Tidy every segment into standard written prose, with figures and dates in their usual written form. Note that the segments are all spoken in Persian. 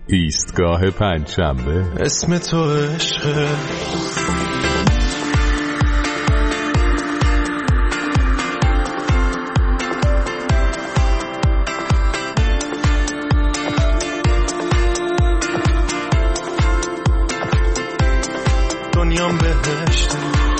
ایستگاه پنجشنبه. اسم تو عشقه، دنیام بهشته،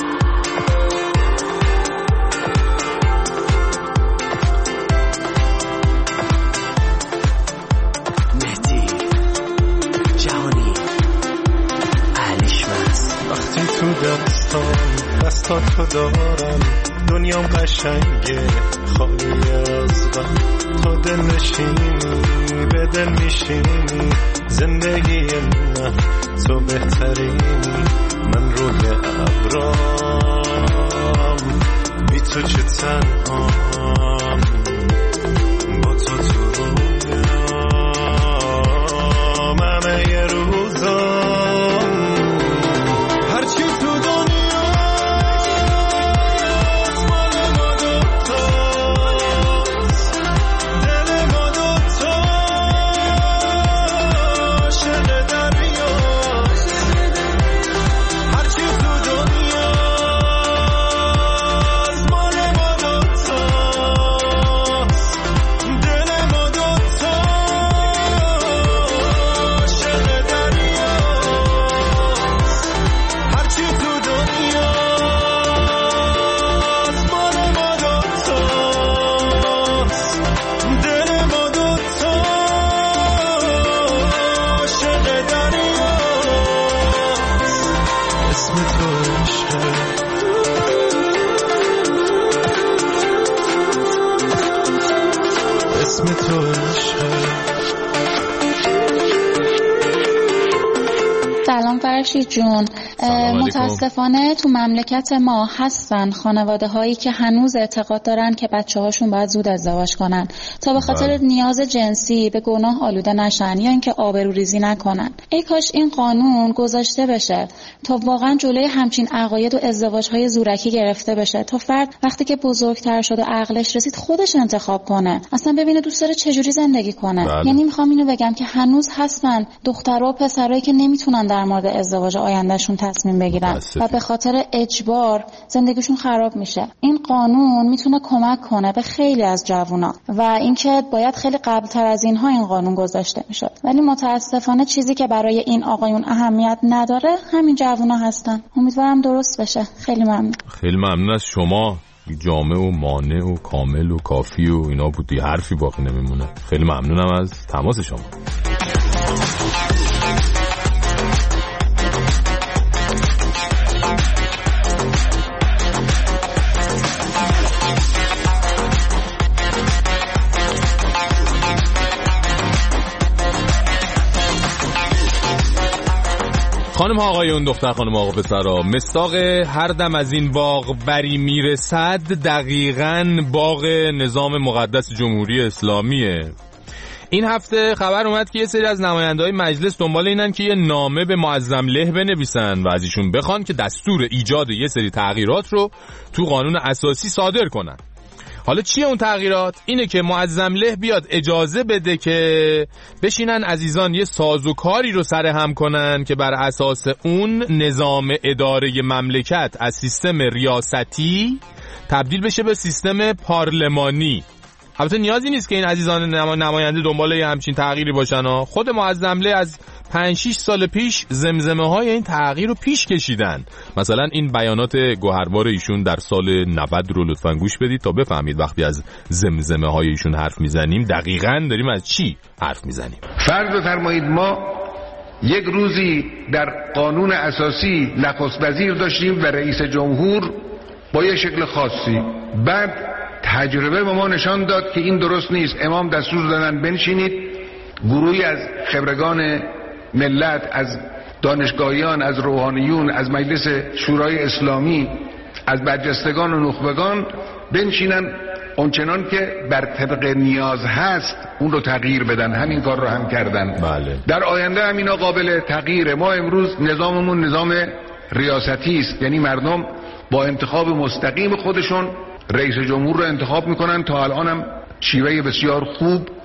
مهدی جهانی اهلش مست. وقتی تو دستاتو دارم دنیام قشنگه خالی از غم. تو دل نشینی به دل میشینی، زندگی من تو بهترینی. من روی ابرام بی تو چه تنهام، با تو تو رویام همه یه روزام. هرچی تو دنیا مال ما دوتاست، دل ما دوتاست، عاشق دریاست. هرچی تو دنیا مال ما دوتاست، دل ما دوتاست، عاشق دریاست. هرچی تو دنیا مال ما دوتاست، دل ما دوتاست، عاشق دریاست. اسم تو عشقه، اسم تو عشقه. سلام فرشید جون. متاسفانه تو مملکت ما هستن خانواده هایی که هنوز اعتقاد دارن که بچه هاشون باید زود ازدواج کنن تا به خاطر نیاز جنسی به گناه آلوده نشن یا اینکه آبروریزی نکنن. ای کاش این قانون گذاشته بشه تا واقعا جلوی همچین عقاید و ازدواج های زورکی گرفته بشه، تا فرد وقتی که بزرگتر شد و عقلش رسید خودش انتخاب کنه، اصلا ببینه دوست داره چجوری زندگی کنه. یعنی میخوام اینو بگم که هنوز هستن دخترها و پسرایی که نمیتونن در مورد ازدواج آیندهشون تصمیم بگیرن و به خاطر اجبار زندگیشون خراب میشه. این قانون میتونه کمک کنه به خیلی از جوونا و اینکه باید خیلی قبلتر از اینها این قانون گذاشته میشد، ولی متاسفانه چیزی که برای این آقایون اهمیت نداره همین جوونا هستن. امیدوارم درست بشه. خیلی ممنون. خیلی ممنون از شما. جامع و مانع و کامل و کافی و اینا بودی، حرفی باقی نمیمونه. خیلی ممنونم از تماس شما. خانم ها آقایون، دختر خانم آقا پسرا، مصداق هر دم از این باغ بری میرسد دقیقاً باغ نظام مقدس جمهوری اسلامیه. این هفته خبر اومد که یه سری از نماینده‌های مجلس دنبال اینن که یه نامه به معظم له بنویسن و از ایشون بخوان که دستور ایجاد یه سری تغییرات رو تو قانون اساسی صادر کنن. حالا چیه اون تغییرات؟ اینه که معظم له بیاد اجازه بده که بشینن عزیزان یه سازوکاری رو سرهم کنن که بر اساس اون نظام اداره مملکت از سیستم ریاستی تبدیل بشه به سیستم پارلمانی. البته نیازی نیست که این عزیزان نماینده دنبال یه همچین تغییری باشن ها. خود معظم له از 5-6 سال پیش زمزمه های این تغییر رو پیش کشیدن. مثلا این بیانات گوهربار ایشون در سال 90 رو لطفاً گوش بدید تا بفهمید وقتی از زمزمه های ایشون حرف میزنیم دقیقاً داریم از چی حرف میزنیم. فرض بفرمایید ما یک روزی در قانون اساسی نخست وزیر داشتیم و رئیس جمهور با یه شکل خاصی. بعد تجربه به ما نشان داد که این درست نیست. امام دستور دادن بنشینید، گروهی از خبرگان ملت، از دانشگاهیان، از روحانیون، از مجلس شورای اسلامی، از برجستگان و نخبگان بنشینن اونچنان که بر طبق نیاز هست اون رو تغییر بدن. همین کار رو هم کردن. بله. در آینده هم اینا قابل تغییره. ما امروز نظاممون نظام ریاستی است، یعنی مردم با انتخاب مستقیم خودشون رئیس جمهور رو انتخاب میکنن. تا الان هم شیوه بسیار خوب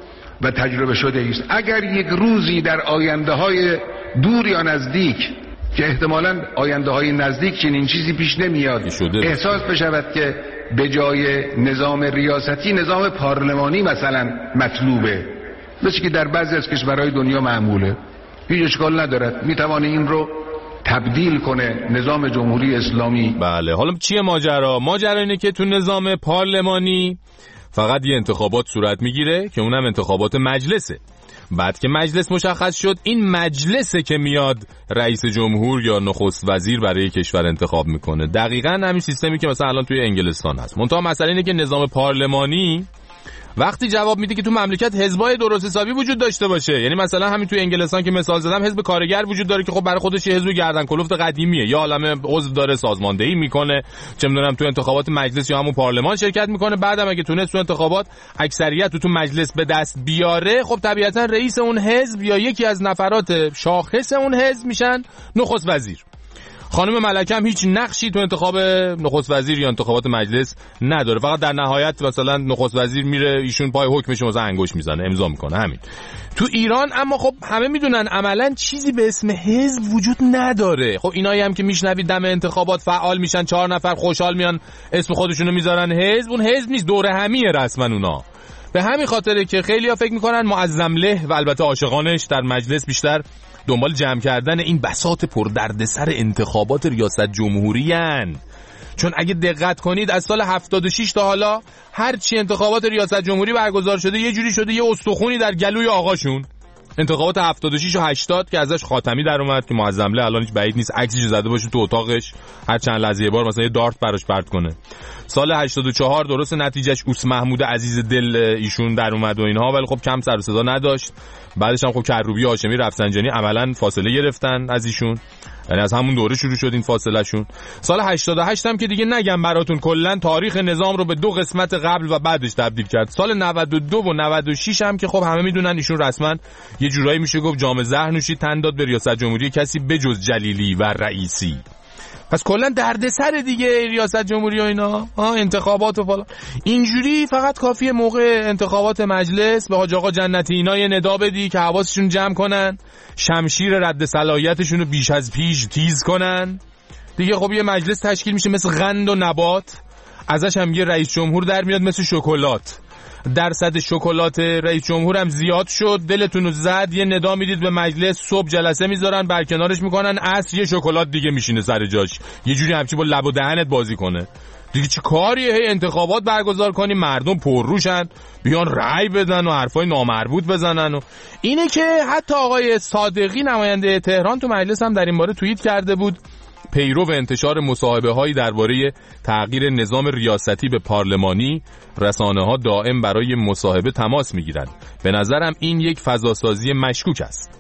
و تجربه شده است. اگر یک روزی در آینده‌های دور یا نزدیک که احتمالاً آینده‌های نزدیک چنین چیزی پیش نمیاد احساس بشود که به جای نظام ریاستی نظام پارلمانی مثلا مطلوبه، مثل که در بعضی از کشورهای دنیا معموله، هیچ اشکال ندارد، میتوانه این رو تبدیل کنه نظام جمهوری اسلامی. بله، حالا چیه ماجرا؟ ماجرا اینه که تو نظام پارلمانی فقط یه انتخابات صورت میگیره که اونم انتخابات مجلسه. بعد که مجلس مشخص شد، این مجلسه که میاد رئیس جمهور یا نخست وزیر برای کشور انتخاب میکنه. دقیقاً همین سیستمی که مثلا الان توی انگلستان هست. منتها مسئله اینه که نظام پارلمانی وقتی جواب میده که تو مملکت حزبای درست حسابی وجود داشته باشه. یعنی مثلا همین توی انگلستان که مثال زدم، حزب کارگر وجود داره که خب برای خودش یه حزب گردن کلفت قدیمیه، یا عالمه عضو داره، سازماندهی میکنه، چه میدونم تو انتخابات مجلس یا همون پارلمان شرکت میکنه. بعدم اگه تونست تو انتخابات اکثریت تو مجلس به دست بیاره، خب طبیعتا رئیس اون حزب یا یکی از نفرات شاخص اون حزب میشن نخست وزیر. خانم ملکه هم هیچ نقشی تو انتخاب نخست وزیر یا انتخابات مجلس نداره، فقط در نهایت مثلا نخست وزیر میره، ایشون پای حکمش مثلا انگشت میزنه، امضا میکنه، همین. تو ایران اما خب همه میدونن عملا چیزی به اسم حزب وجود نداره. خب اینایی هم که میشنوید دم انتخابات فعال میشن، 4 نفر خوشحال میان اسم خودشونو میذارن حزب، اون حزب نیست، دوره همیه رسما اونا. به همین خاطره که خیلی‌ها فکر میکنن معظم له و البته عاشقانش در مجلس بیشتر دنبال جمع کردن این بساط پردردسر انتخابات ریاست جمهوری هن. چون اگه دقت کنید از سال 76 تا حالا هر چی انتخابات ریاست جمهوری برگزار شده یه جوری شده یه استخونی در گلوی آقاشون. انتخابات 76 و 80 که ازش خاتمی در اومد که معظم له الان هیچ بعید نیست عکسش زده باشه تو اتاقش، هر چند لحظه یه بار مثلا یه دارت براش پرت کنه. سال 84 درست نتیجهش اوس محمود عزیز دل ایشون در اومد و اینها، ولی خب کم سر و صدا نداشت. بعدش هم خب کروبی هاشمی رفسنجانی عملاً فاصله گرفتن از ایشون، یعنی از همون دوره شروع شد این فاصله شون. سال 88 هم که دیگه نگم براتون، کلا تاریخ نظام رو به 2 قسمت قبل و بعدش تبدیل کرد. سال 92 و 96 هم که خب همه میدونن ایشون رسما یه جورایی میشه گفت جام زهر نوشید تن داد به ریاست جمهوری کسی بجز جلیلی و رئیسی. پس کلا دردسر دیگه ریاست جمهوری و اینا، انتخابات و فلان. اینجوری فقط کافیه موقع انتخابات مجلس به حاج آقا جنتی اینا یه ندا بدی که حواسشون جمع کنن، شمشیر رد صلاحیتشون رو بیش از پیش تیز کنن دیگه. خب یه مجلس تشکیل میشه مثل قند و نبات، ازش هم یه رئیس جمهور در میاد مثل شکلات. درصد شکلات رئیس جمهور هم زیاد شد، دلتون رو زد، یه ندا میدید به مجلس، صبح جلسه میذارن برکنارش میکنن، عصر یه شکلات دیگه میشینه سر جاش، یه جوری همچی با لب و دهنت بازی کنه دیگه. چه کاریه هی انتخابات برگزار کنی، مردم پرروشن بیان رأی بدن و حرفای نامربوط بزنن. و اینه که حتی آقای صادقی نماینده تهران تو مجلس هم در این باره توییت کرده بود، پیرو انتشار مصاحبه‌هایی درباره تغییر نظام ریاستی به پارلمانی، رسانه‌ها دائم برای مصاحبه تماس می‌گیرند. به نظرم این یک فضاسازی مشکوک است.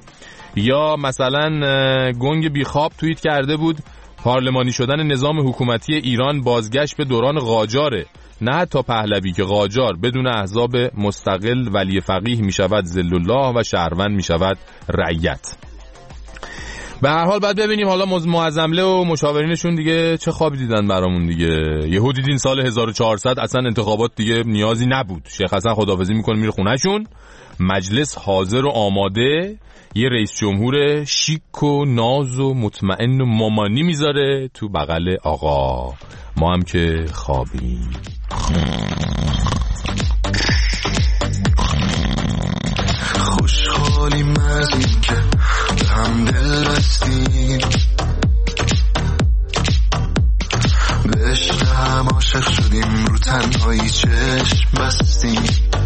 یا مثلا گنگ بیخواب توییت کرده بود پارلمانی شدن نظام حکومتی ایران بازگشت به دوران قاجاره، نه حتی پهلوی که قاجار بدون احزاب مستقل ولی فقیه می‌شود ذل الله و شهروند می‌شود رعیت. به هر حال بعد ببینیم حالا معظم له و مشاورینشون دیگه چه خوابی دیدن برامون دیگه. یهو دیدین سال 1400 اصلا انتخابات دیگه نیازی نبود، شیخ حسن خداحافظی میکنه میره خونهشون، مجلس حاضر و آماده، یه رئیس جمهور شیک و ناز و مطمئن و مامانی میذاره تو بغل آقا. ما هم که خوابیم. خوشحالیم از این که به هم دل بستیم، به عشق هم عاشق شدیم، رو تنهایی چشم بستیم.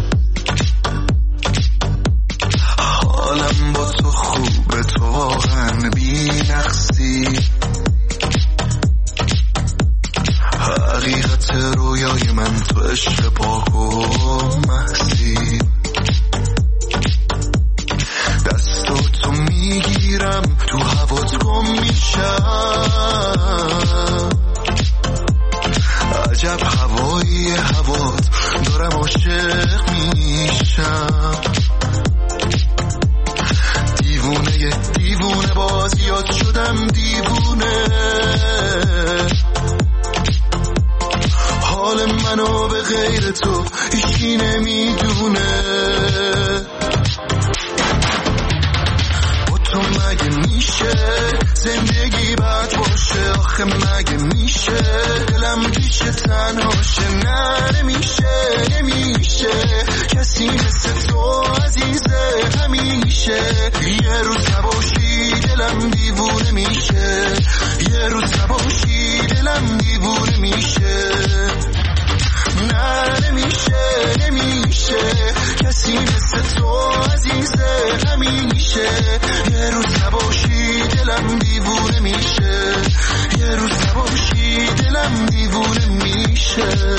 حالم با تو خوبه، تو واقعا بی نقصی، حقیقت رویای من تو عشق پاک و محسی. دستاتو میگیرم تو هوات گم میشم، عجب هوایی هوات دارم عاشق میشم. دیوونه باز یاد شدم دیوونه، حال منو به غیر تو هیچی نمیدونه. زندگی بد باشه آخه مگه میشه دلم پیشه تنهاشه نه نمیشه کسی مثل تو عزیزه همیشه یه روز نباشی دلم دیوونه میشه یه روز نباشی دلم دیوونه میشه نه نمیشه کسی مثل تو عزیزه همیشه یه روز نباشی دلم دیوونه میشه یه روز نباشی دلم دیوونه میشه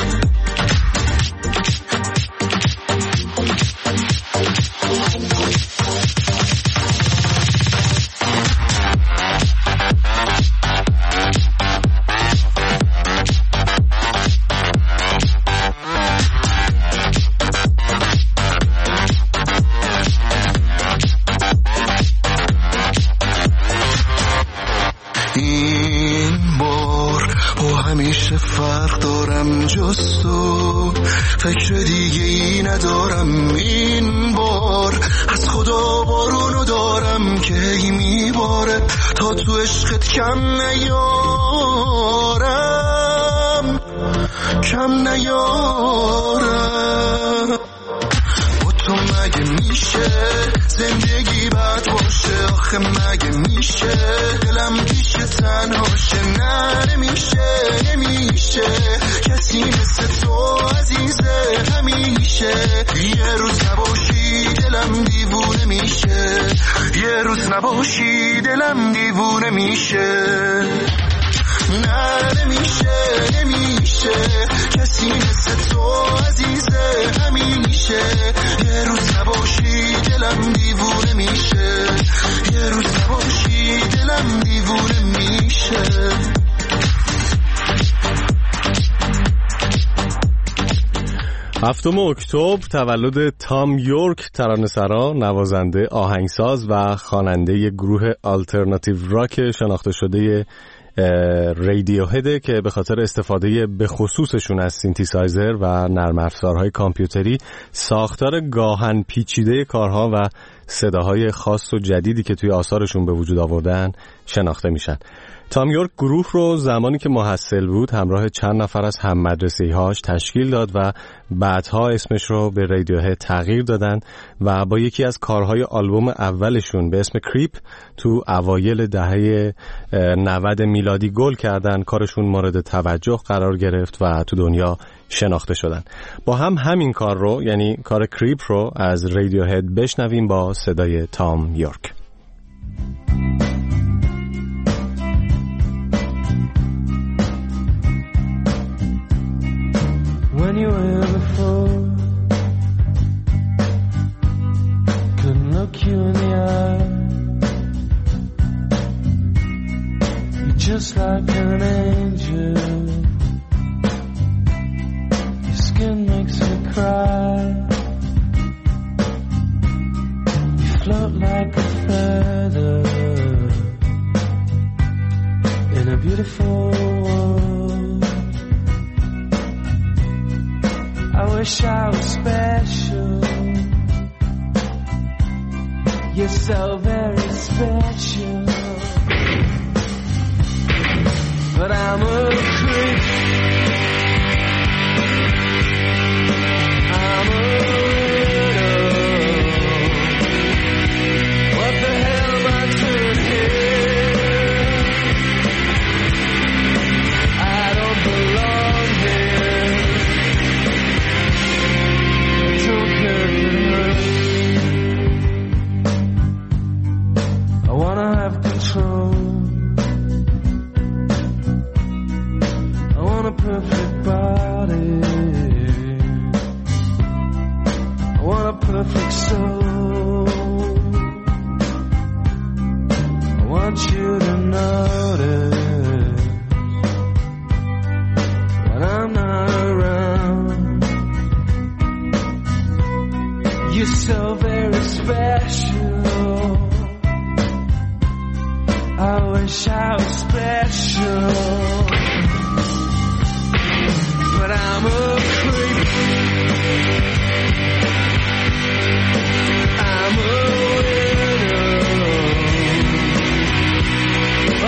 فرق دارم جز تو فکر دیگه ای ندارم این بار از خدا بارونو دارم که ای میباره تا تو عشقت کم نیارم با تو مگه میشه زندگی بد باشه آخه مگه میشه دلم پیشه تنهاشه نه نمیشه کسی مثل تو عزیزه همیشه یه روز نباشی دلم دیوونه میشه یه روز نباشی دلم دیوونه میشه نه نمیشه کسی مثل تو عزیزه همیشه یه روز نباشی دلم دیوونه میشه یه روز نباشی دلم دیوونه میشه 7 اکتبر تولد تام یورک، ترانه‌سرا، نوازنده، آهنگساز و خواننده گروه آلترناتیو راک شناخته شده رادیوهد که به خاطر استفاده به خصوصشون از سینتیسایزر و نرم افزارهای کامپیوتری ساختار گاهن پیچیده کارها و صداهای خاص و جدیدی که توی آثارشون به وجود آوردن شناخته میشن. تام یورک گروه رو زمانی که محصل بود همراه چند نفر از هم مدرسه‌هاش تشکیل داد و بعدها اسمش رو به رادیوهد تغییر دادن و با یکی از کارهای آلبوم اولشون به اسم کریپ تو اوایل دهه 90 میلادی گل کردن. کارشون مورد توجه قرار گرفت و تو دنیا شناخته شدن. با هم همین کار رو، یعنی کار کریپ رو از رادیوهد بشنویم با صدای تام یورک. When you were here before, couldn't look you in the eye. You're just like an angel. Your skin makes me cry. You float like a feather in a beautiful world. I wish I was special. You're so very special. But I'm a creep. I'm a widow. What the hell am I doing here? I don't belong here. I wanna have control. I want a perfect body. I want a perfect soul. I want you to notice when I'm not around. You're so very special. I wish I was special. But I'm a creep. I'm a widow.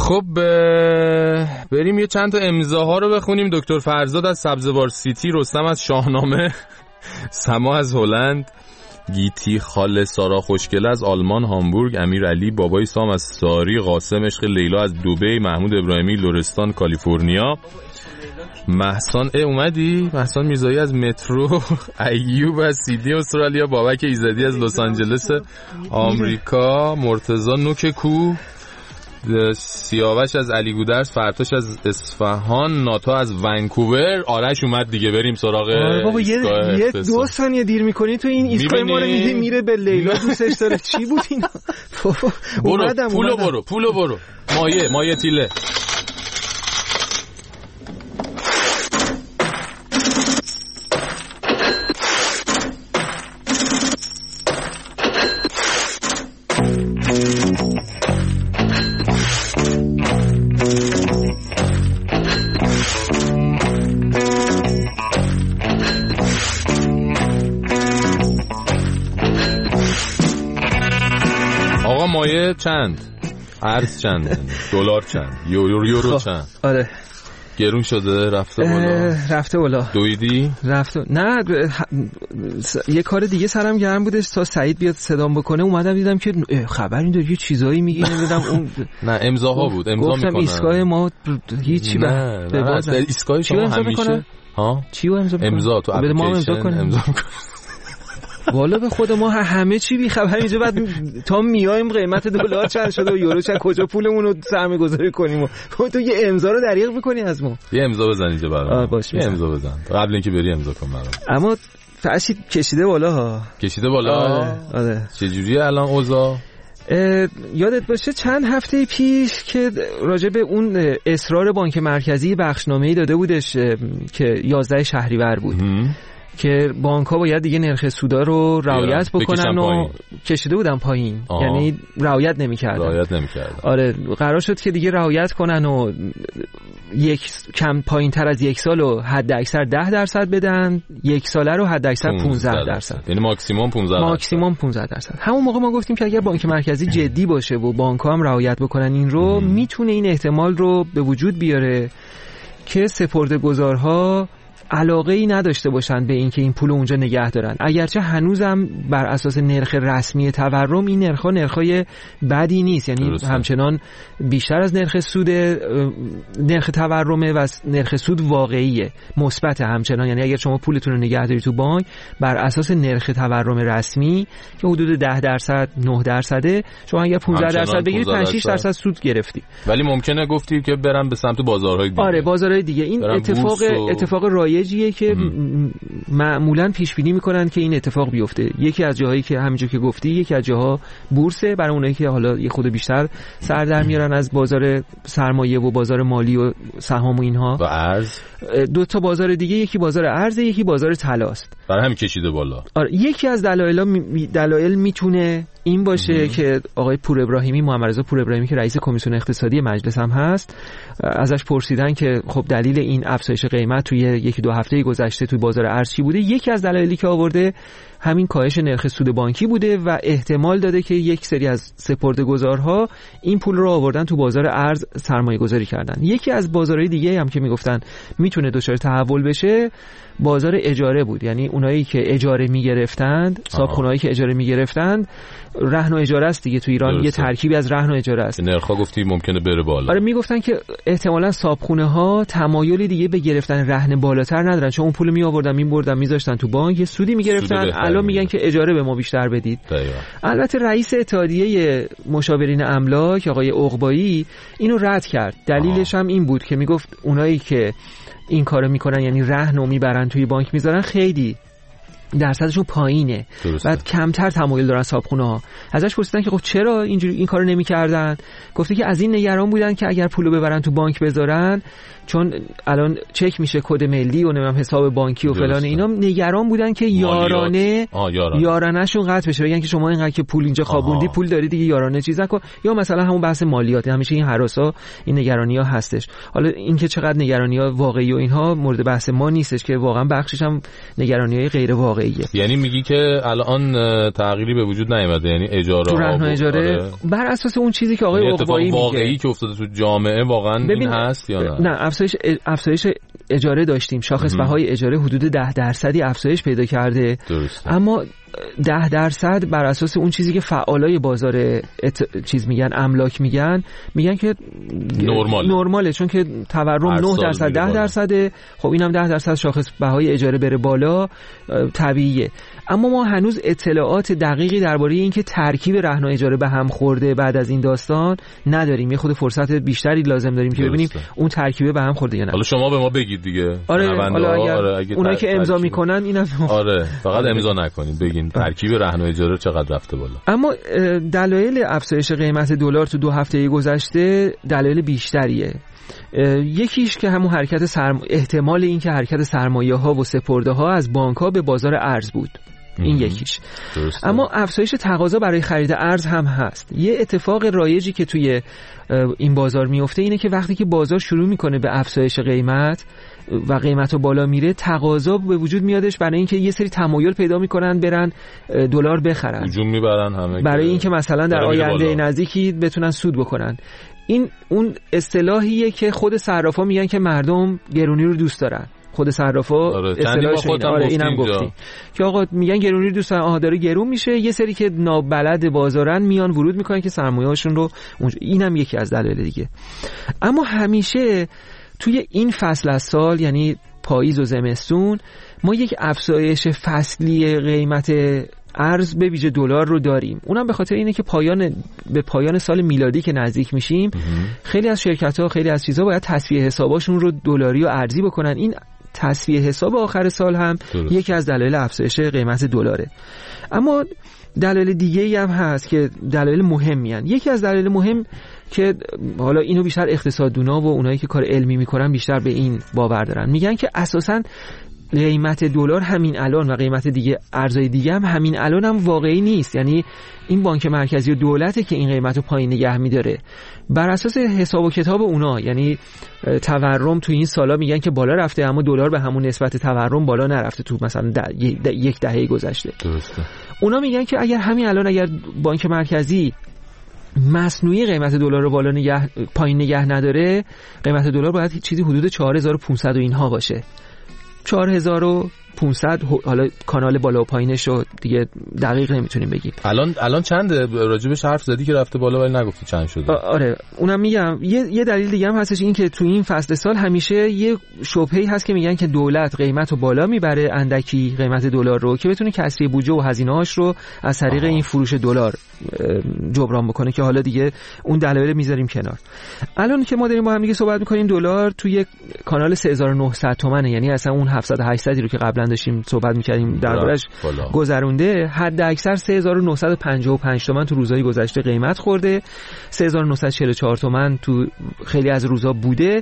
خب بریم یه چند تا امضاها رو بخونیم. دکتر فرزاد از سبزوار سیتی، رستم از شاهنامه، سما از هلند، گیتی خاله سارا خوشگله از آلمان هامبورگ، امیر علی بابای سام از ساری، قاسم عشق لیلا از دبی، محمود ابراهیمی لرستان کالیفرنیا، محسان اومدی؟ محسان میرزایی از مترو، ایوب از سیدنی استرالیا، بابک ایزدی از لس آنجلس آمریکا، مرتضی نوک کو، سیاوش از علی گودرز، فرتاش از اصفهان، ناتا از ونکوور. آرش اومد دیگه، بریم سراغ بابا یه 2 ثانیه دیر میکنی تو این ایستگاه ما رو میره به لیلا دوستش داره. چی بود اینا؟ برو پولو برو مایه تیله. مایه چند؟ ارز چند؟ دلار چند؟ یورو چند؟ آره گرون شده، رفته بالا. دویدی؟ نه یه کار دیگه سرم گرم بودش تا سعید بیاد صدام بکنه، اومدم دیدم که خبری داره یه چیزایی میگی، نمیدونم اون نه امضاها بود، امضا میکنن. گفتم ایستگاه ما هیچی نه ایستگاه شما همیشه چی امضا میکنه؟ امضا تو اپلیکیشن امضا میکنه. والا به خود ما همه چی بی خبر اینجا، بعد تا میایم قیمت دلار چند شده و یورو چند، کجا پولمون رو سرمایه‌گذاری کنیم و تو یه امضا رو دریغ می‌کنی از ما. یه امضا بزن اینجا برام. باشه یه امضا بزن قبل اینکه بری امضا کن برام. اما فرشید کشیده بالا ها. کشیده بالا. آره. چه جوریه الان اوضاع؟ یادت باشه چند هفته پیش که راجع به اون اصرار بانک مرکزی بخشنامه‌ای داده بودش که 11 شهریور بود که بانک‌ها باید دیگه نرخ سودا رو رعایت بکنن و کشیده بودن پایین. یعنی رعایت نمی‌کردن. آره قرار شد که دیگه رعایت کنن و یک کم پایین‌تر از یک سال رو حد اکثر 10% بدن، یک ساله رو حد اکثر 15%. یعنی ماکسیمم 15%. همون موقع ما گفتیم که اگر بانک مرکزی جدی باشه و بانک‌ها هم رعایت بکنن این رو، میتونه این احتمال رو به وجود بیاره که سپرده‌گذارها علاقه ای نداشته باشن به اینکه این پول اونجا نگه دارن. اگرچه هنوزم بر اساس نرخ رسمی تورم این نرخ‌های بدی نیست، یعنی درسته. همچنان بیشتر از نرخ تورمه و نرخ سود واقعیه، مثبت همچنان. یعنی اگر شما پولتون رو نگه داری تو بانک بر اساس نرخ تورم رسمی که حدود 10% 9%، شما اگر 15% بگیرید 5-6% سود گرفتی. ولی ممکنه گفتی که برن به سمت بازارهای دیگه. آره بازارهای دیگه. این اتفاق رایجیه که معمولاً پیش بینی میکنن که این اتفاق بیفته. یکی از جاهایی که همینجور که گفتی، یکی از جاها بورسه، برای اونایی که حالا یه خود بیشتر سر در میارن از بازار سرمایه و بازار مالی و سهام و اینها. و ارز. 2 تا بازار دیگه، یکی بازار ارز، یکی بازار طلاست. برای همین کشیده بالا. آره یکی از دلایل میتونه این باشه که آقای پور ابراهیمی، محمد رضا پور ابراهیمی که رئیس کمیسیون اقتصادی مجلس هم هست، ازش پرسیدن که خب دلیل این افزایش قیمت توی 1-2 هفته گذشته توی بازار ارز چی بوده. یکی از دلایلی که آورده همین کاهش نرخ سود بانکی بوده و احتمال داده که یک سری از سپرده‌گذارها این پول رو آوردن تو بازار ارز سرمایه گذاری کردن. یکی از بازارهای دیگه هم که میگفتن میتونه دچار تحول بشه بازار اجاره بود. یعنی اونایی که اجاره میگرفتند، صاحبخونه‌هایی که اجاره میگرفتند، رهن و اجاره است دیگه تو ایران درسته. یه ترکیبی از رهن و اجاره است. نرخ‌ها گفتی ممکنه بره بالا. آره میگفتن که احتمالاً صاحبخونه‌ها تمایلی دیگه به گرفتن رهن بالاتر ندارن، چون اون پول میآوردن میبردن میذاشتن تو بانک، یه سودی میگرفتن. الان میگن که اجاره به ما بیشتر بدید. البته رئیس اتحادیه مشاورین املاک آقای عقبایی اینو رد کرد. دلیلش هم این بود که میگفت اونایی که این کارو میکنن، یعنی رهن رو میبرن توی بانک میذارن، خیلی درصدشون پایینه، بعد کمتر تمایل دارن صاحبخونه‌ها. ازش پرسیدن که خب چرا اینجوری این کارو نمی‌کردن؟ گفته که از این نگران بودن که اگر پولو ببرن تو بانک بذارن، چون الان چک میشه کد ملی و نمیدونم حساب بانکی و فلان اینا، نگران بودن که یارانه‌شون قطع بشه، بگن که شما اینقدر که پول اینجا خوابوندی پول داری دیگه یارانه چیز نکن، یا مثلا همون بحث مالیات. همیشه این هراسا، این نگرانی‌ها هستش. حالا اینکه چقدر نگرانی‌ها واقعی و اینها مورد بحث ما نیستش، که واقعا بخشش هم نگرانی‌های غیر واقعی واقعیه. یعنی میگی که الان تغییری به وجود نیامده، یعنی اجاره تو رهن و اجاره بر اساس اون چیزی که آقای عقبایی میگه واقعی که افتاده تو جامعه واقعا این هست یا نه؟ نه، افزایش اجاره داشتیم، شاخص بهای اجاره حدود 10% افزایش پیدا کرده. درسته. اما 10% بر اساس اون چیزی که فعالای بازار چیز میگن، املاک میگن که نرماله، چون که تورم 9% 10%، خب اینم 10% شاخص بهای اجاره بره بالا طبیعیه. اما ما هنوز اطلاعات دقیقی درباره این که ترکیب رهن و اجاره به هم خورده بعد از این داستان نداریم. یه خود فرصت بیشتری لازم داریم که ببینیم اون ترکیبه به هم خورده یا نه. حالا شما به ما بگید دیگه. حالا اگر اونایی که امضا میکنن اینم فقط امضا نکنید، بگین ترکیب رهن و اجاره چقدر رفته بالا. اما دلایل افزایش قیمت دلار تو 2 هفته گذشته دلایل بیشتریه. یکیش که همون احتمال این که حرکت سرمایه‌ها و سپرده‌ها از بانک‌ها به بازار ارز بود. این یکیش. درسته. اما افزایش تقاضا برای خرید ارز هم هست. یه اتفاق رایجی که توی این بازار میفته اینه که وقتی که بازار شروع میکنه به افزایش قیمت و قیمت رو بالا میره، تقاضا به وجود میادش برای اینکه یه سری تمایل پیدا میکنن برن دلار بخرن، هجوم میبرن همه، برای اینکه مثلا در آینده نزدیکی بتونن سود بکنن. این اون اصطلاحیه که خود صرافا میگن که مردم گرونی رو دوست دارن. خود صرافا اصطلاحش اینم گفتی که آقا میگن گرونی رو دوست دارن، داره گرون میشه. یه سری که نابلد بازارن میان ورود میکنن که سرمایه‌هاشون رو اونجا. اینم یکی از دلایل دیگه. اما همیشه توی این فصل از سال، یعنی پاییز و زمستون، ما یک افزایش فصلی قیمت ارز به ویژه دلار رو داریم. اونم به خاطر اینه که به پایان سال میلادی که نزدیک میشیم، خیلی از شرکت‌ها، خیلی از چیزا باید تسویه حساباشون رو دلاری و ارزی بکنن. این تسویه حساب آخر سال هم یکی از دلایل افزایش قیمت دلاره. اما دلایل دیگه‌ای هم هست که دلایل مهمی هستند. یکی از دلایل مهم که حالا اینو بیشتر اقتصاددونا و اونایی که کار علمی میکنن بیشتر به این باور دارن، میگن که اساساً قیمت دلار همین الان و قیمت دیگه ارزهای دیگه هم همین الان هم واقعی نیست. یعنی این بانک مرکزی و دولته که این قیمت رو پایین نگه میداره بر اساس حساب و کتاب اونا. یعنی تورم تو این سالا میگن که بالا رفته، اما دلار به همون نسبت تورم بالا نرفته تو مثلا یک دهه گذشته. درسته. اونا میگن که اگر همین الان اگر بانک مرکزی مصنوعی قیمت دلار رو پایین نگه نداره، قیمت دلار باید چیزی حدود 4500 و اینها باشه. 4500. حالا کانال بالا و پایینش رو دیگه دقیق نمیتونیم بگیم. الان چنده؟ راجبش حرف زدی که رفته بالا ولی نگفتی چند شده. آره اونم میگم. یه دلیل دیگه هم هستش، این که تو این فصل سال همیشه یه شبهه‌ای هست که میگن که دولت قیمت رو بالا میبره اندکی قیمت دلار رو که بتونه کسری بودجه و هزینه‌هاش رو از طریق این فروش دلار جبران بکنه، که حالا دیگه اون دلایل میذاریم کنار. الان که ما داریم با هم دیگه صحبت میکنیم، دلار تو یک کانال 3900 تومانه. یعنی اصلا اون 700 800 رو که قبلا داشتیم صحبت میکردیم دربارش گذرونده. حد اکثر 3955 تومن تو روزهای گذشته قیمت خورده. 3944 تومن تو خیلی از روزها بوده.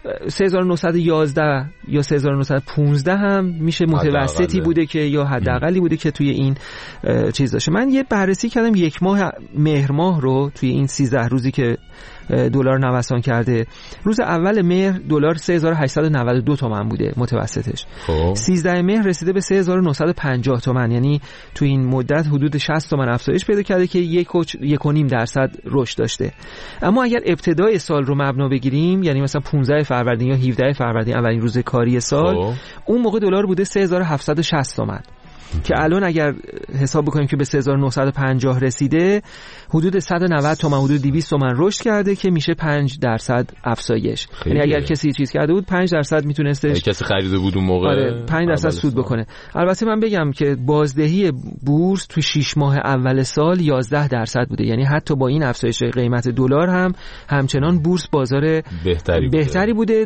3911 یا 3915 هم میشه متوسطی بوده که یا حداقلی بوده که توی این چیز داشته. من یه بررسی کردم یک ماه مهر ماه رو توی این 13 روزی که دلار نوسان کرده. روز اول مهر دلار 3892 تومان بوده متوسطش. 13 مهر رسیده به 3950 تومان، یعنی توی این مدت حدود 60 تومان افزایش پیدا کرده که 1.5% رشد داشته. اما اگر ابتدای سال رو مبنا بگیریم، یعنی مثلا 15 فروردین یا 17 فروردین اولین روز کاری سال، اون موقع دلار بوده 3760 تومان که الان اگر حساب بکنیم که به 3950 رسیده، حدود 190 تومن، حدود 200 تومن رشد کرده که میشه 5% افزایش. یعنی اگر کسی چیز کرده بود 5% میتونستش، کسی خریده بود اون موقع 5% سود بکنه. البته من بگم که بازدهی بورس تو 6 ماه اول سال 11% بوده. یعنی حتی با این افزایش قیمت دلار هم همچنان بورس بازار بهتری بوده.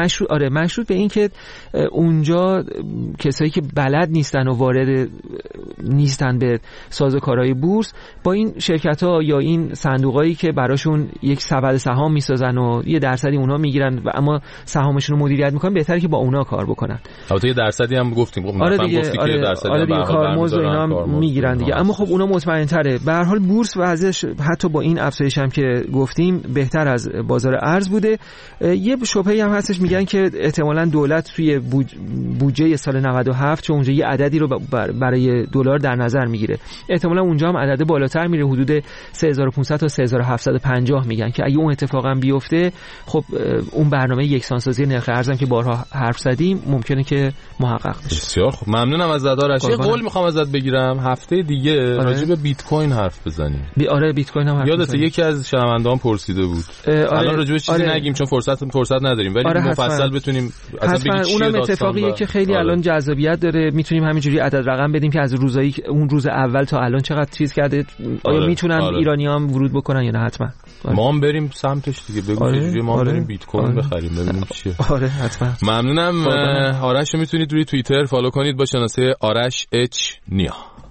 مشروط به این که اونجا کسایی که بلد نیستن و وارد نیستن به سازوکارهای بورس، با این شرکت‌ها یا این صندوقایی که براشون یک سبد سهام میسازن و یه درصدی اونها میگیرن و اما سهامشون رو مدیریت میکنن، بهتره که با اونا کار بکنن. البته یه درصدی هم گفتیم. آره دیگه، آره دیگه کارمزد اینا میگیرن دیگه، اما خب اونا مطمئن‌تره. به هر حال بورس وضعش حتی با این افزایش هم که گفتیم بهتر از بازار ارز بوده. یه شبهه‌ای هم هستش، میگن که احتمالاً دولت توی بودجه سال 97 چون اونجا یه عددی رو برای دلار در نظر میگیره، احتمالاً اونجا هم عدد بالاتر میره، حدود 3500 تا 3750 میگن که اگه اون اتفاقا بیفته خب اون برنامه یکسانسازی نرخ ارزم که بارها حرف زدیم ممکنه که محقق بشه. بسیار خوب، ممنونم از آرش. یه قول میخوام ازت بگیرم، هفته دیگه راجع به بیت کوین حرف بزنیم. آره بیت کوین هم یادته یکی از شنوندهان پرسیده بود. الان راجع به چیزی نگیم چون فرصت نداریم، ولی مفصل بتونیم اصلا بگیم چیه. اونم اتفاقیه که خیلی الان جذابیت داره، میتونیم همینجوری عدد رقم بدیم که از روزایی اون روز اول تا الان چقدر چیز کرده. آیا میتونن ایرانی‌ها هم ورود بکنن یا نه؟ حتما ما هم بریم سمتش دیگه، بگو چجوری ما بریم بیت کوین بخریم ببینیم چیه. آره حتما. ممنونم. آرش رو میتونید روی توییتر فالو کنید با شناسه آرش اچ نیا.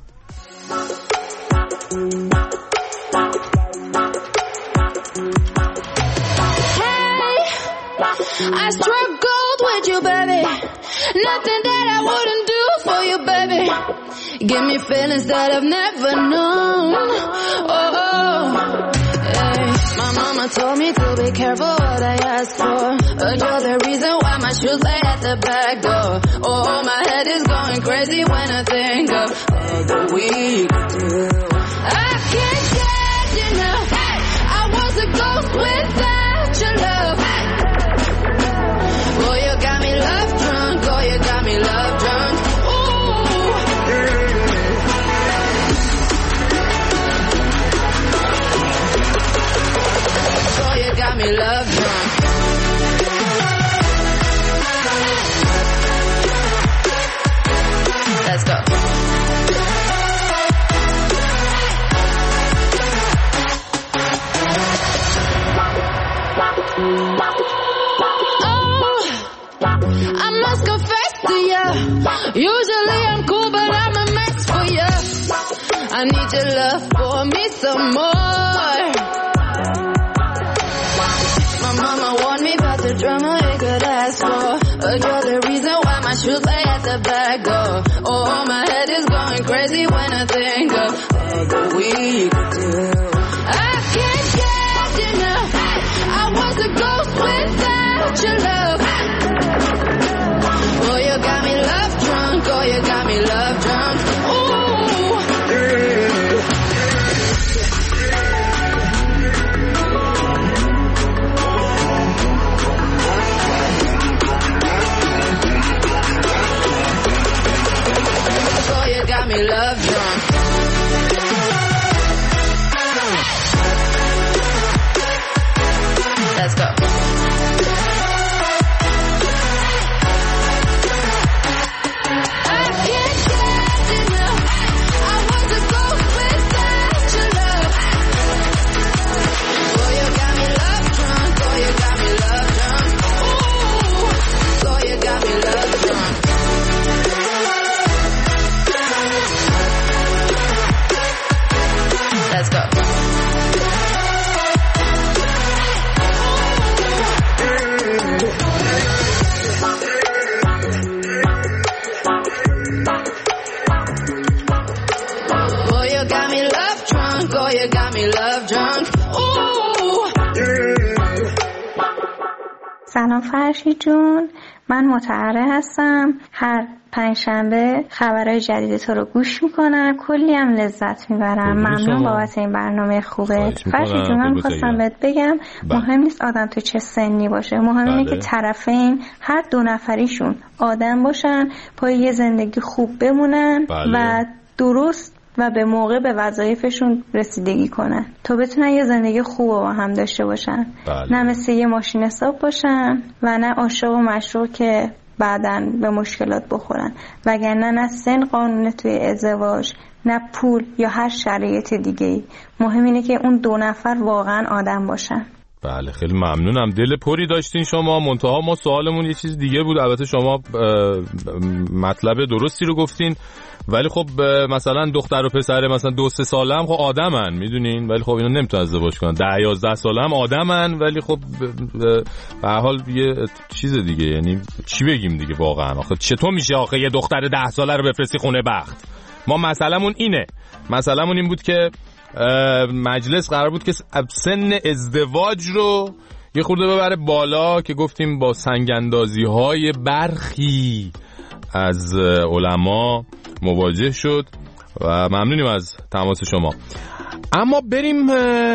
I struggled with you, baby. Nothing that I wouldn't do for you, baby. Give me feelings that I've never known. Oh, hey. My mama told me to be careful what I ask for. You're the reason why my shoes lay at the back door. Oh, my head is going crazy when I think of all the we could do. I can't get enough. I was a ghost without your love. Oh, you got me love drunk. Oh, you got me love drunk. Ooh. Oh, you got me love drunk. Let's go. I must confess to you, usually I'm cool, but I'm a mess for you. I need your love for me some more. My mama warned me about the drama it could ask for. You're the reason why my shoes lay at the back door. Oh, my head is going crazy when I think of all that we could do. I can't get enough. I was a ghost without your love. Oh, you got me love drunk. Oh, you got me love drunk. Ooh. Oh, you got me love drunk. Let's go. سلام فرشید جون، من متعهره هستم. هر پنجشنبه خبرهای جدید تو رو گوش میکنم، کلی هم لذت میبرم. ممنون بابت این برنامه خوبه. فرشید جون، من میخواستم بهت بگم مهم نیست آدم تو چه سنی باشه، مهم اینه که طرفین هر دو نفریشون آدم باشن، پای یه زندگی خوب بمونن و درست و به موقع به وظایفشون رسیدگی کنن تا بتونن یه زندگی خوب با هم داشته باشن. نه مثل یه ماشین حساب باشن و نه عاشق و مشروع که بعداً به مشکلات بخورن. وگرنه نه سن قانونه توی ازدواج، نه پول یا هر شرایط دیگه‌ای. مهم اینه که اون دو نفر واقعا آدم باشن. بله خیلی ممنونم، دل پری داشتین شما. منتها ما سوالمون یه چیز دیگه بود. البته شما مطلب درستی رو گفتین، ولی خب مثلا دختر و پسر مثلا 2-3 ساله هم خب آدمن، میدونین، ولی خب اینا نمیتونن ازدواج کنن. 10-11 ساله هم آدمن، ولی خب به هر حال یه چیز دیگه. یعنی چی بگیم دیگه واقعا؟ آخه چطور میشه آخه یه دختر 10 ساله رو بفرستی خونه بخت؟ ما مسئلهمون اینه، مسئلهمون این بود که مجلس قرار بود که سن ازدواج رو یه خورده ببره بالا، که گفتیم با سنگ‌اندازی‌های برخی از علما مواجه شد و ممنونیم از تماس شما. اما بریم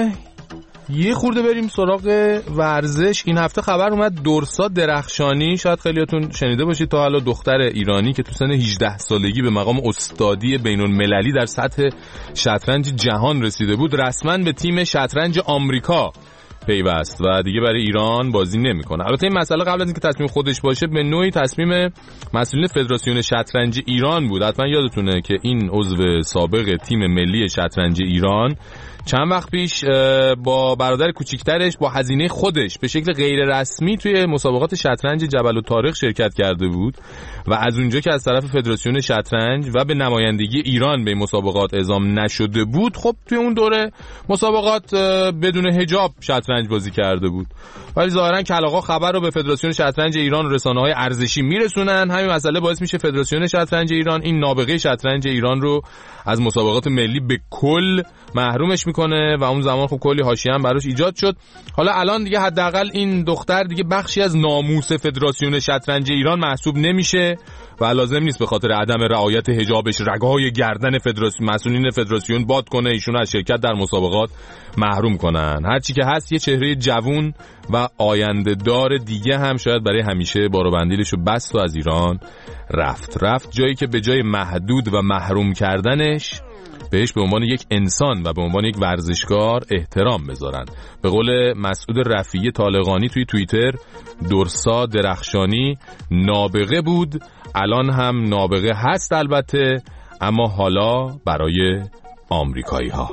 یه خورده بریم سراغ ورزش. این هفته خبر اومد درسا درخشانی، شاید خیلیاتون شنیده باشید، تا حالا دختر ایرانی که تو سن 18 سالگی به مقام استادی بین‌المللی در سطح شطرنج جهان رسیده بود، رسما به تیم شطرنج آمریکا پیوست و دیگه برای ایران بازی نمیکنه. البته این مسئله قبل از اینکه تصمیم خودش باشه به نوعی تصمیم مسئولین فدراسیون شطرنج ایران بود. حتما یادتونه که این عضو سابق تیم ملی شطرنج ایران چند وقت پیش با برادر کوچیکترش با هزینه خودش به شکل غیر رسمی توی مسابقات شطرنج جبل الطارق شرکت کرده بود و از اونجا که از طرف فدراسیون شطرنج و به نمایندگی ایران به مسابقات اعزام نشده بود، خب توی اون دوره مسابقات بدون حجاب شطرنج بازی کرده بود. ولی ظاهرا کلاغا خبر رو به فدراسیون شطرنج ایران و رسانه‌های ارزشی میرسونن. همین مسئله باعث میشه فدراسیون شطرنج ایران این نابغه شطرنج ایران رو از مسابقات ملی به کل محرومش میکنه و اون زمان خب کلی حاشیه هم براش ایجاد شد. حالا الان دیگه حداقل این دختر دیگه بخشی از ناموس فدراسیون شطرنج ایران محسوب نمیشه و لازم نیست به خاطر عدم رعایت حجابش رگهای گردن مسئولین فدراسیون باد کنه ایشون از شرکت در مسابقات محروم کنن. هرچی که هست یه چهره جوون و آینده دار دیگه هم شاید برای همیشه بار و بندیلشو بست و از ایران رفت جایی که به جای محدود و محروم کردنش بهش به عنوان یک انسان و به عنوان یک ورزشکار احترام بذارن. به قول مسعود رفیعی طالقانی توی توییتر، درسا درخشانی نابغه بود، الان هم نابغه هست البته، اما حالا برای آمریکایی ها.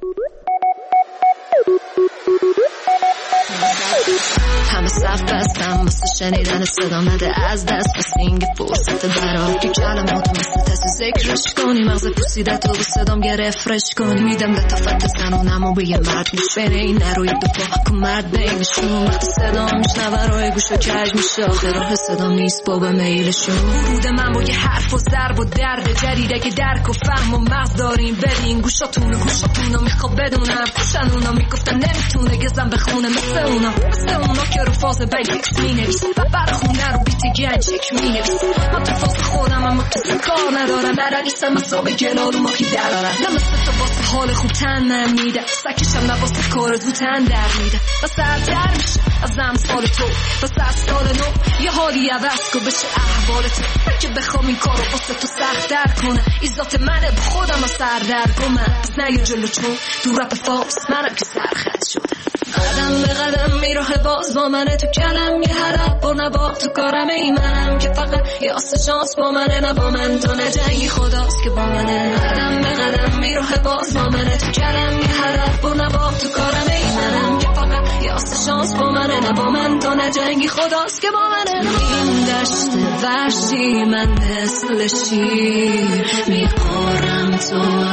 همه صف بستم واسه شنیدن صدا نده از دست، واسه اینگه فرصت برام که کلماتو مثل تست ذکرش کنی، مغز پوسیدتو به صدام رفرش کنی، میدم به تفت زنونم و به یه مرد میش بینه این نروی دو پا که مرد بینشون، وقتی صدام میشنوه روی گوشو کج میشه، آخه راه صدام نیست با به میلشون. ورود من با یه حرف و ضرب و درد جدیده که درک و فهم و مغز داریم، برین گوشاتونو میخواب بدونم، گوشن اونا میگفتن نمیتونه گزم بخونه مثل اونا که رو فاز بیکس مینویس بر خونه رو بیت گنجک مینویس. من تو فاز خودم اما کسی کار ندارم، نرقیسم اصاب گنار و ماهی درارم، نه مثل تو واسه حال خوب تن من میده، سکشم نه واسه کار زودتن در میده و سردر میشه از امثال تو واسه از سال نو یه حالی عوض کن بشه احوال تو، که بخوام این کار رو واسه تو سخت‌تر کنه، ایزات منه به خودم از سردر گمم، پس نه یه جلو چون دو رپ فاس منم که سرخط شده، قدم به قدم میراه باز با منه، تو کلم یه هدف بر نبا تو کارم ایمنم که فقط یه آسه شانس با منه، نه با من تو نه جنگی خداست که با منه، قدم به قدم میراه باز با منه، تو کلم یه هدف بر نبا تو کارم ایمنم که فقط یه آسه شانس با منه، نه با من تو نه جنگی خداست که با منه. این دشت وحشی من مثل شیر میخورم تو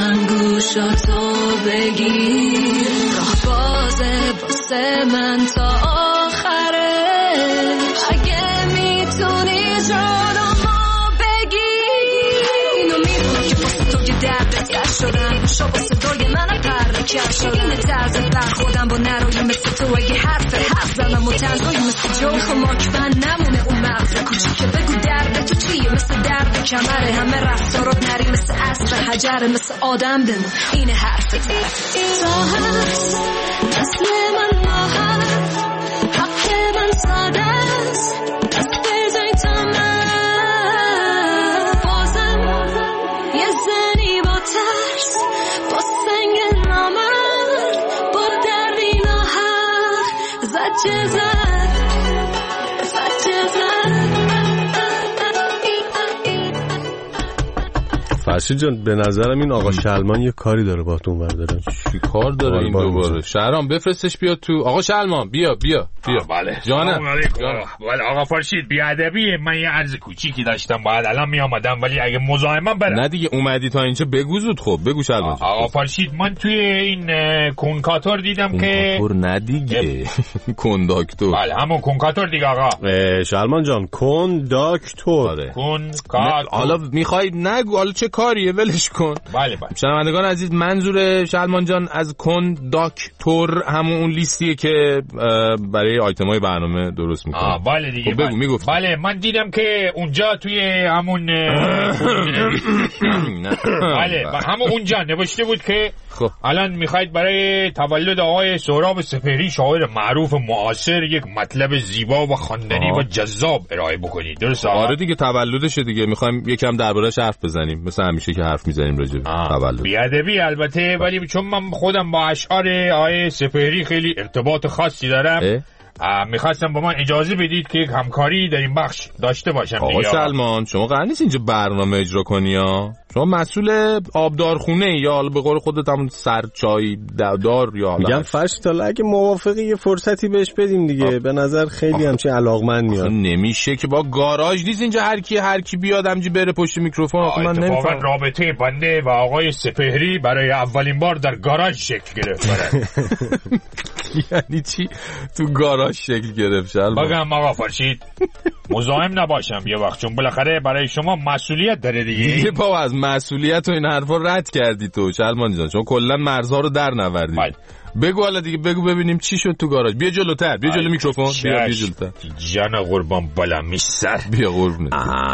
انگوشاتو بگیر، راه بازه واسه من تا آخره، اگه میتونی جانمو بگیر، اینو میدونم که واسه تو یه درد کش شدم، گوشا با صدای من پرده کش شدم، اینه طرز برخودم با نروی مثل تو، اگه حرف زنم و تنهایی مثل جو خماک من نمونه اون مغز کوچیکه، بگو درد تو چیه مثل درد کمره، همه رفتارات نری مثل اصل حجره، مثل آدم بمون اینه حرف طرف تا هست مثل من ما هست، حق من ساده است از برزای تا من، بازم یه زنی با ترس با سنگ نامرد با دردی ناحق زجه زد. فرشید جان به نظرم این آقا شلمان یه کاری داره باهاتون وردارن. چی کار داره این دوباره؟ شهرام بفرستش بیاد تو. آقا شلمان بیا. بله جانم. بله آقا فرشید بیادبی، من یه عرض کوچیکی داشتم باید الان می آمدم، ولی اگه مزاحمم برم. نه دیگه اومدی تا اینجا بگو زود. خب بگو شلمان. آقا فرشید من توی این کنکاتور دیدم که نه دیگه کنداکتور. بله همون کنکاتور دیگه آقا. شلمان جان کنداکتور. کنکاتور. حالا میخوای نگو حالا چه کاریه، ولش کن. بله. شنوندگان عزیز، منظور شلمان جان از کنداکتور همون اون لیستیه که برای آیتمای برنامه درست میکنه. بله دیگه. خب بگو میگفت. بله من دیدم که اونجا توی همون بله همون اونجا نوشته بود که خب الان میخواید برای تولد آقای سهراب سپهری شاعر معروف معاصر یک مطلب زیبا و خواندنی و جذاب ارائه بکنید. درسته؟ آره دیگه تولدشه دیگه، میخوایم یکم درباره‌اش حرف بزنیم مثل همیشه که حرف میزنیم راجع به تولد. بیادبی البته، ولی چون من خودم با اشعار آقای سپهری خیلی ارتباط خاصی دارم میخواستم با من اجازه بدید که همکاری در این بخش داشته باشم. آقا سلمان شما قرار نیست اینجا برنامه اجرا کنی ها؟ شما مسئول آبدارخونه یا به قول خودت همون سرچای دار یا میگم فشتال اگه موافقی یه فرصتی بهش بدیم دیگه. به نظر خیلی همچین علاقمند میاد. نمیشه که با گاراژ نیست اینجا هر کی بیاد همینجا بره پشت میکروفون. من نمیفهمم. رابطه بنده و آقای سپهری برای اولین بار در گاراژ شکل گرفت. یعنی چی تو گاراژ شکل گرفت؟ بگم آقا فرشید مزاحم نباشم یه وقت، چون بالاخره برای شما مسئولیت داره دیگه بابا از مسئولیت و این حرفا رد کردی تو شلمان جان، چون کلا مرزها رو در نوردی. بگو حالا دیگه، بگو ببینیم چی شد تو گاراژ. بیا جلوتر، بیا جلو میکروفون. بیا جلوتر. جان قربان بالا میسر. بیا قربونت.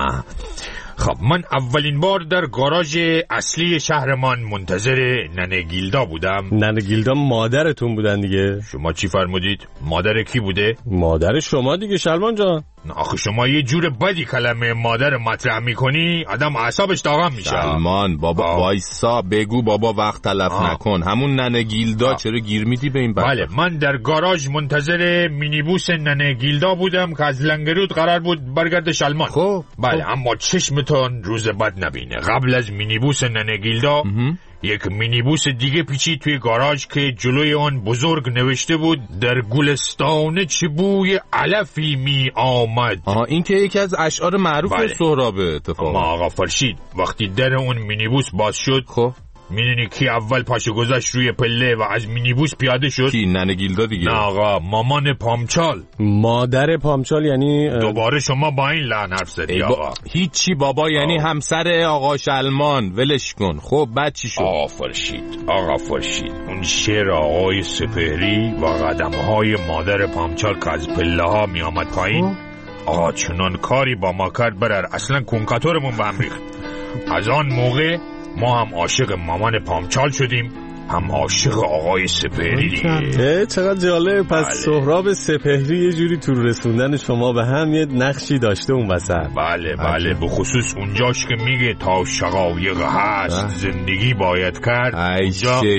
خب من اولین بار در گاراژ اصلی شهرمان منتظر ننه گیلدا بودم. ننه گیلدا مادرتون بودن دیگه؟ شما چی فرمودید؟ مادر کی بوده؟ مادر شما دیگه شلمان جان. آخه شما یه جور بدی کلمه مادر مطرح میکنی آدم اعصابش داغم میشه. سلمان بابا وایسا، بگو بابا وقت تلف نکن. همون ننه گیلدا چرا گیر میدی به این بله من در گاراژ منتظر مینیبوس ننه گیلدا بودم که از لنگرود قرار بود برگرد شلمان. خب بله اما چشمتون روز بد نبینه. قبل از مینیبوس ننه گیلدا یک مینیبوس دیگه پیچید توی گاراژ که جلوی آن بزرگ نوشته بود در گلستان چه بوی علفی می آمد. این که یکی از اشعار معروف سهرابه اتفاقا. اما آقا فرشید وقتی در اون مینیبوس باز شد، خب میدونی کی اول پاشو گذاشت روی پله و از مینیبوس پیاده شد؟ کی؟ ننه گیلدا دیگه. نه آقا، مامان پامچال. مادر پامچال یعنی دوباره شما با این لحن حرف زدی آقا. هیچی بابا، یعنی همسر آقا شلمان. ولش کن. خب بعد چی شد؟ آقا فرشید اون شعر آقای سپهری و قدمهای مادر پامچال که از پله ها می آمد پایین، آقا چنان کاری با ما کرد برر اصلا کنکاتورمون به هم ریخت. از آن موقع ما هم عاشق مامان پامچال شدیم، هم عاشق آقای سپهری دیگه. چقدر جالب. پس سهراب سپهری یه جوری تو رسوندن شما به هم یه نقشی داشته اون وسط. بله به خصوص اونجاش که میگه تا شقایق هست زندگی باید کرد. ای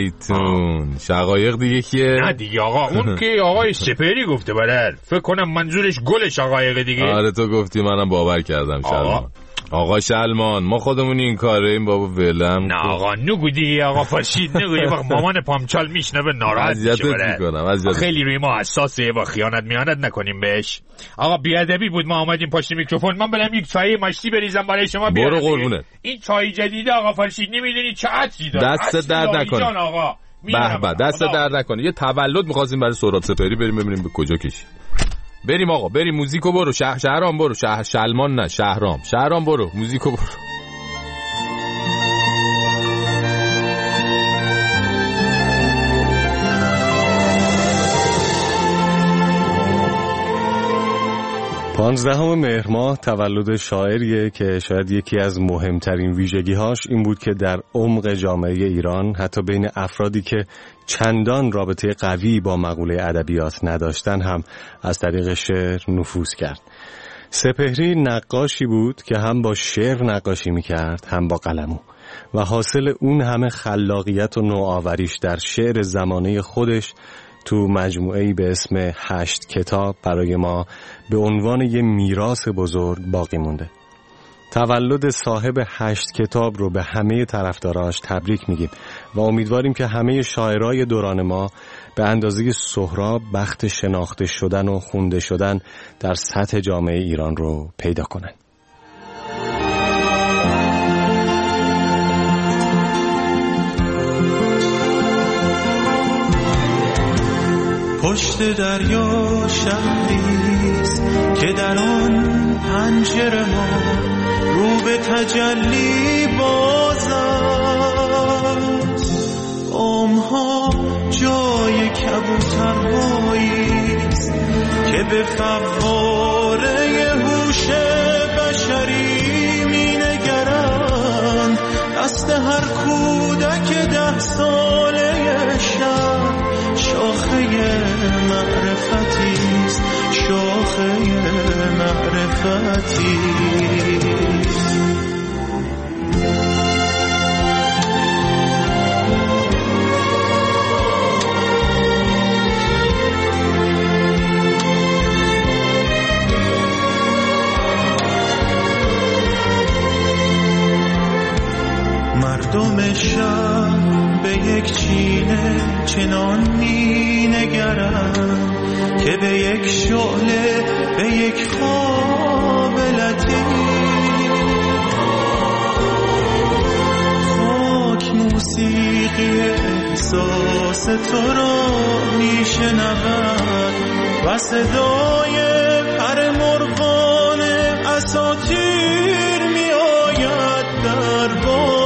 شیطون شقایق دیگه کیه؟ نه دیگه آقا اون که آقای سپهری گفته برر، فکر کنم منظورش گل شقایق دیگه. آره تو گفتی منم باور کردم. آقا شلمان ما خودمون این کاره این بابا ولم. نه آقا نگو دیگه آقا فرشید نگو. یه وقت مامان پامچال میشنوه ناراحت میشه. خیلی روی ما حساسه و خیانت میانت نکنیم بهش. آقا بیادبی بود ما آمدیم پشت میکروفون. من برم یک چای مشتی بریزم برای شما. برو قربونه. این چای جدیده آقا فرشید نمیدونی چه عطری داره. دست درد نکنه آقا. به دست درد نکنه. یه تولد می‌خواستیم برای سهراب سپهری بریم ببینیم به کجا کشید. بریم آقا بریم. موزیکو برو. شهرام برو. شلمان نه شهرام برو. موزیکو برو. پانزدهم مهر ماه تولد شاعریه که شاید یکی از مهمترین ویژگی‌هاش این بود که در عمق جامعه ایران حتی بین افرادی که چندان رابطه قوی با مقوله ادبیات نداشتن هم از طریق شعر نفوذ کرد. سپهری نقاشی بود که هم با شعر نقاشی می‌کرد هم با قلمو و حاصل اون همه خلاقیت و نوآوریش در شعر زمانه خودش تو مجموعه‌ای به اسم 8 کتاب برای ما به عنوان یه میراث بزرگ باقی مونده. تولد صاحب 8 کتاب رو به همه طرفداراش تبریک میگیم و امیدواریم که همه شاعرای دوران ما به اندازه سهراب بخت شناخته شدن و خونده شدن در سطح جامعه ایران رو پیدا کنن. پشت دریا شهریست که در آن پنجره ما رو به تجلی باز است. عمرها جای کبوترهاییست که به فواره هوش بشری می نگرند. دست هر کودک 10 ساله شب شاخه معرفتیست، شاخه معرفتیست. مردم شهر به یک چینه چنان می نگرند که به یک شعله، به یک خواب لطیف. خاک موسیقی احساس تو را می شنود و صدای پر مرغان اساطیر می آید در باد.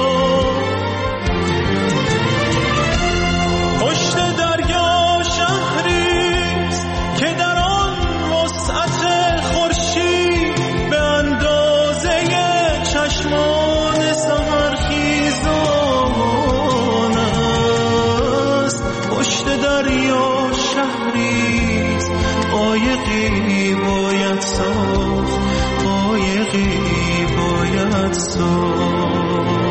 قایقی باید ساخت، قایقی باید ساخت.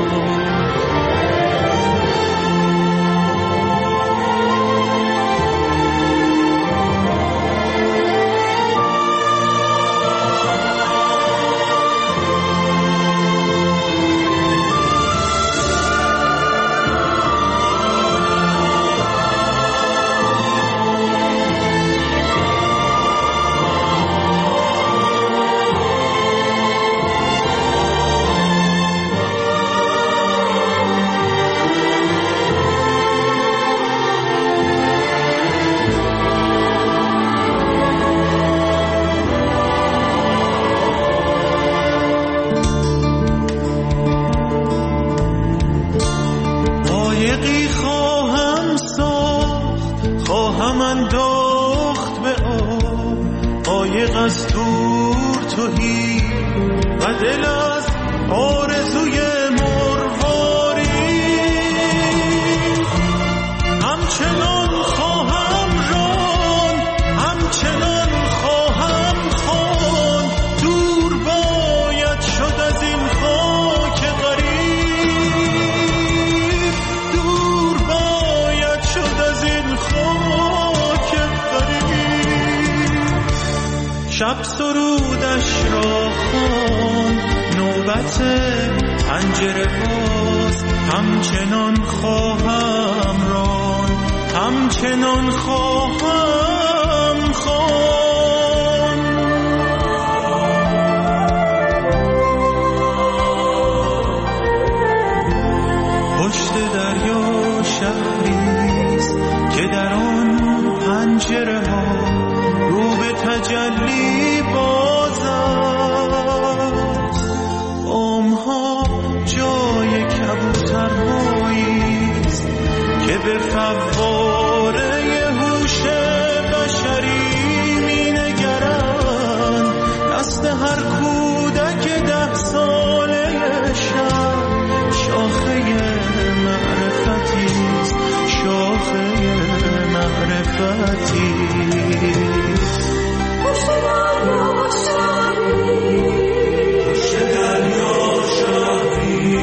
از دور توهی و دل از آرزوی مرواری. همچنان خواهم ران، همچنان خواهم خوان. دور باید شد از این خاک غریب، دور باید شد از این خاک غریب. شب سرودش را خوان، نوبت پنجره باز. همچنان خواهم ران، همچنان خواهم خوان. پشت دریا شهریست که در آن پنجره ها رو به تجلی باز است. عمرها جای کبوترهاییست که به فواره هوش بشری می نگرند. دست هر کودک 10 ساله شب شاخه معرفتیست، شاخه معرفتیست. پشت دریا شهری، پشت دریا شهری.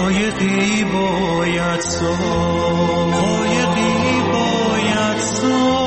قایقی باید ساخت، قایقی باید ساخت.